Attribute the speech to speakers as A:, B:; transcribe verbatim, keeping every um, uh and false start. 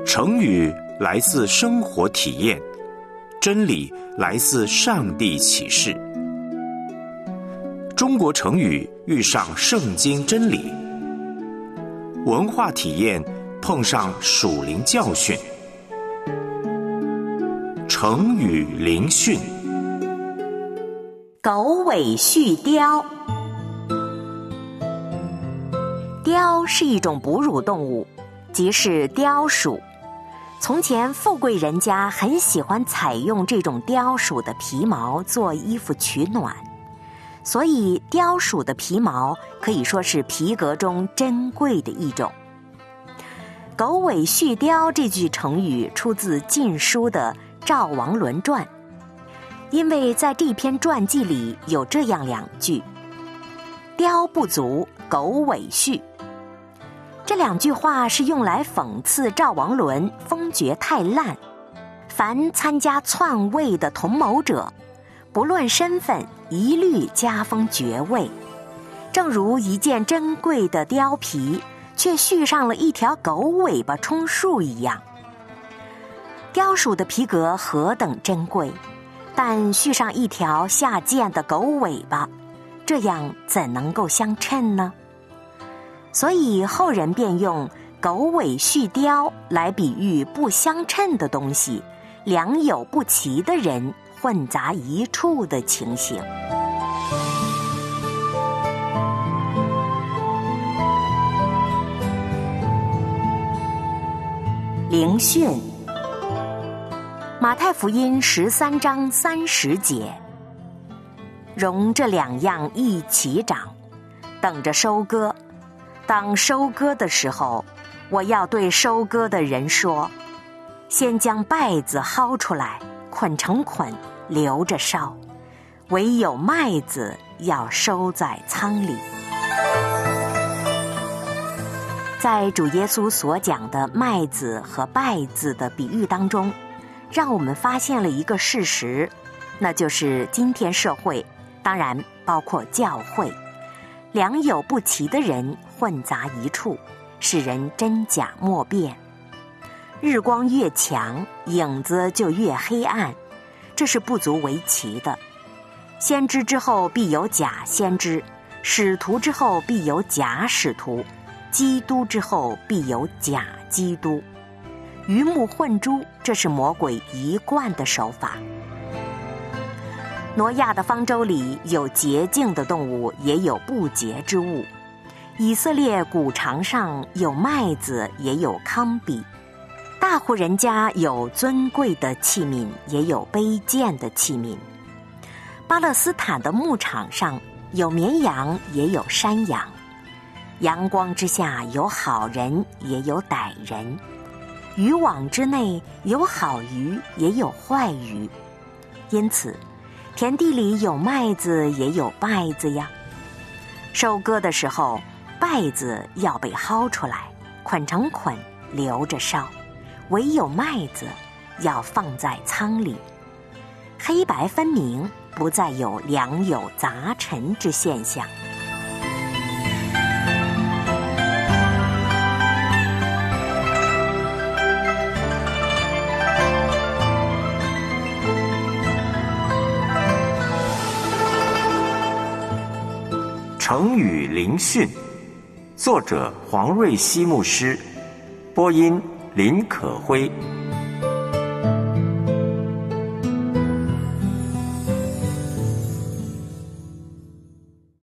A: 成语来自生活体验，真理来自上帝启示。中国成语遇上圣经真理，文化体验碰上属灵教训。成语灵讯。
B: 狗尾续貂。貂是一种哺乳动物，即是貂鼠。从前富贵人家很喜欢采用这种貂鼠的皮毛做衣服取暖，所以貂鼠的皮毛可以说是皮革中珍贵的一种。狗尾续貂这句成语出自《晋书》的《赵王伦传》，因为在这篇传记里有这样两句：貂不足，狗尾续。这两句话是用来讽刺赵王伦封爵太滥，凡参加篡位的同谋者，不论身份，一律加封爵位。正如一件珍贵的貂皮，却续上了一条狗尾巴充数一样。貂鼠的皮革何等珍贵，但续上一条下贱的狗尾巴，这样怎能够相称呢？所以后人便用狗尾续貂来比喻不相称的东西，良莠不齐的人混杂一处的情形。灵讯。马太福音十三章三十节，容这两样一起长，等着收割。当收割的时候，我要对收割的人说，先将稗子薅出来，捆成捆，留着烧，唯有麦子要收在仓里。在主耶稣所讲的麦子和稗子的比喻当中，让我们发现了一个事实，那就是今天社会，当然包括教会，良莠不齐的人混杂一处，使人真假莫辨。日光越强，影子就越黑暗，这是不足为奇的。先知之后必有假先知，使徒之后必有假使徒，基督之后必有假基督。鱼目混珠，这是魔鬼一贯的手法。挪亚的方舟里有洁净的动物，也有不洁之物。以色列谷场上有麦子，也有糠秕。大户人家有尊贵的器皿，也有卑贱的器皿。巴勒斯坦的牧场上有绵羊，也有山羊。阳光之下有好人，也有歹人。渔网之内有好鱼，也有坏鱼。因此田地里有麦子，也有稗子呀。收割的时候，稗子要被薅出来，捆成捆，留着烧，唯有麦子要放在仓里。黑白分明，不再有良莠杂陈之现象。
A: 成语灵讯，作者黄瑞希牧师，播音林可辉。